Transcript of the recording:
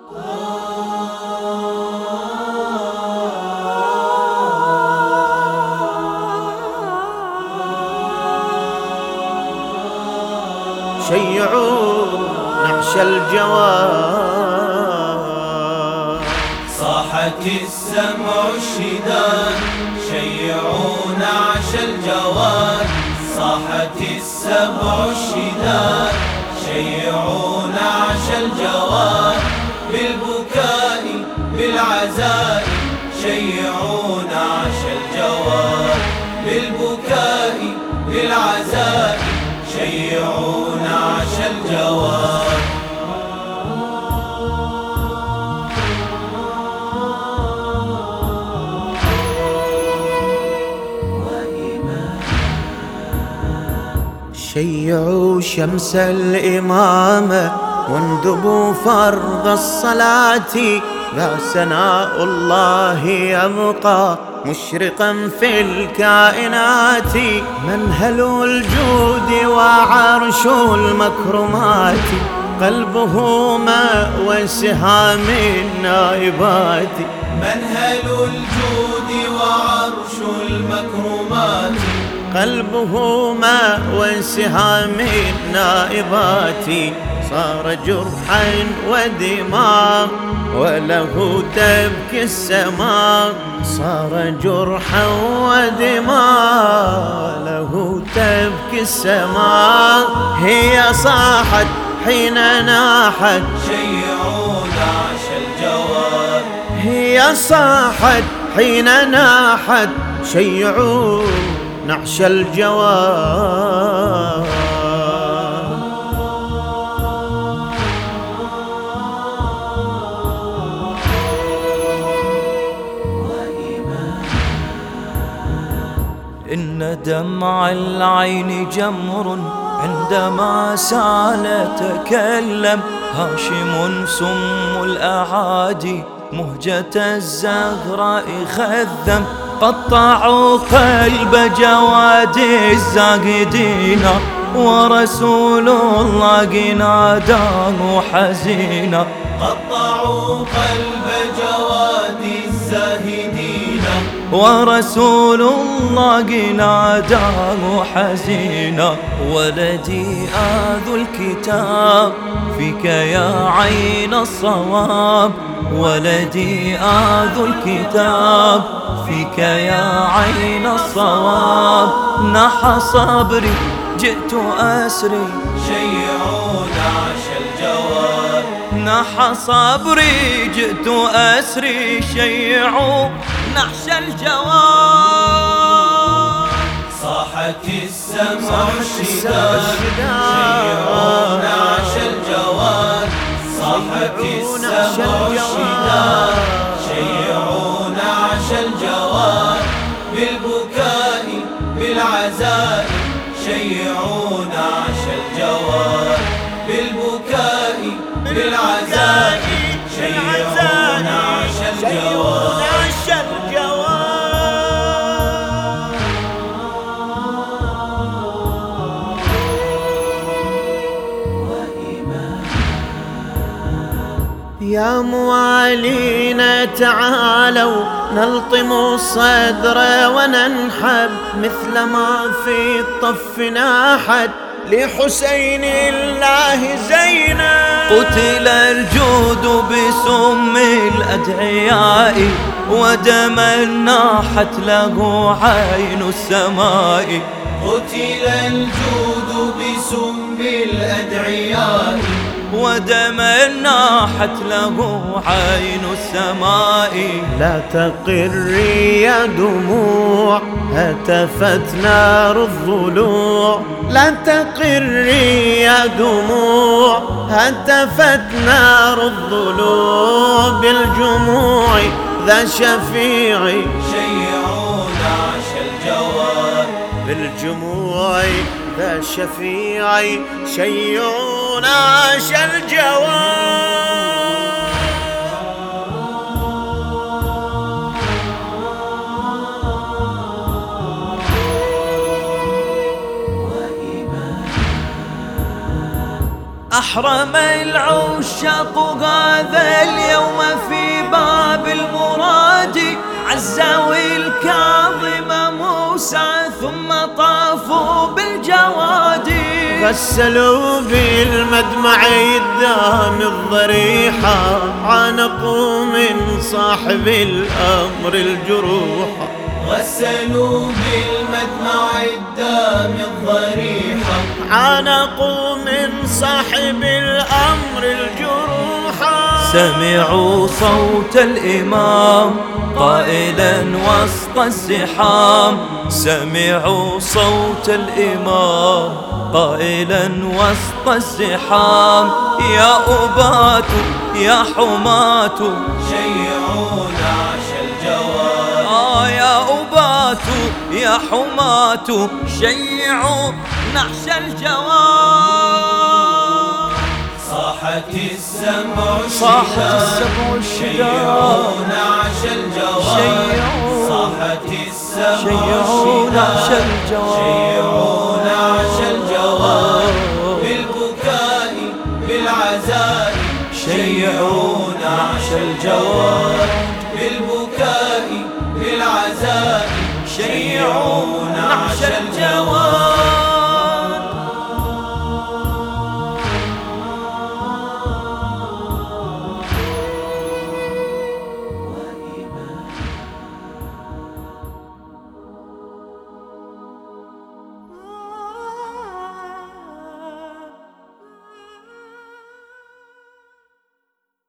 شيعوا نعش الجواد. صاحت السمع الشداد شيعوا نعش الجواد. صاحت السمع الشداد شيعوا نعش الجواد. بالبكاء بالعزاء شيعوا نعش الجواد. بالبكاء بالعزاء شيعوا نعش الجواد. شيعوا شمس الإمامة واندبوا فرض الصلاة. ذا سناء الله يبقى مشرقا في الكائنات. منهل الجود وعرش المكرمات. قلبه مأوى سهام النائبات. منهل الجود وعرش المكرمات. قلبه مأوى سهام النائبات. صار جرحا ودماء وله تبكي السماء. صار جرحا ودماء له تبكي السماء. هي صاحت حين ناحت شيعوا نعش الجواد. هي صاحت حين ناحت شيعوا نعش الجواد. إن دمع العين جمر عندما سال تكلم. هاشم سم الأعادي مهجة الزهراء خذم. قطعوا قلب جواد الزاهدين ورسول الله ناداه حزينا. قطعوا قلب جواد الزاهدين ورسول الله ناداه حزينا. ولدي آذو الكتاب فيك يا عين الصواب. ولدي آذو الكتاب فيك يا عين الصواب. نحى صبري جئت أسري شيعوا نعش الجواد. نحى صبري جئت أسري شيعوا نعش الجواد. صاحت السمع الشداد شيعوا نعش الجواد. صاحت السمع الشداد شيعوا نعش الجواد. بالبكاء بالعزاء شيعوا نعش الجواد. بالبكاء بالعزاء شيعوا نعش الجواد. يا موالينا تعالوا نلطم الصدر وننحب. مثل ما في الطف ناحت لحسين الله زينب. قتل الجود بسم الأدعياء ودما ناحت له عين السماء. قتل الجود بسم الأدعياء ودما ناحت له عين السماء. لا تقري يا دموع هتفت نار الضلوع. لا تقري يا دموع هتفت نار الضلوع. بالجموع ذا شفيعي شيعوا نعش الجواد. بالجموع ذا شفيعي شيعوا نعش الجواد. أحرم العشاق هذا اليوم في باب المراد، عزاوي الكاظم موسى ثم طافوا بالجواد. غسلوا بالمدمع الدام الضريحة، عانقوا من صاحب الأمر الجروحة. غسلوا بالمدمع الدام الضريحة، عانقوا من صاحب الأمر الجروحة. سمعوا صوت الإمام قائلا وسط الزحام، سمعوا صوت الإمام قائلا وسط الزحام. يا أبات يا حماة شيعوا نعش الجواد. يا أبات يا حماة شيعوا نعش الجواد. صاحت السبع الشداد شيعوا نعش الجواد. صاحت السبع الشداد شيعوا نعش الجواد. بالبكاء بالعزاء شيعوا نعش الجواد. بالبكاء بالعزاء شيعوا نعش الجواد.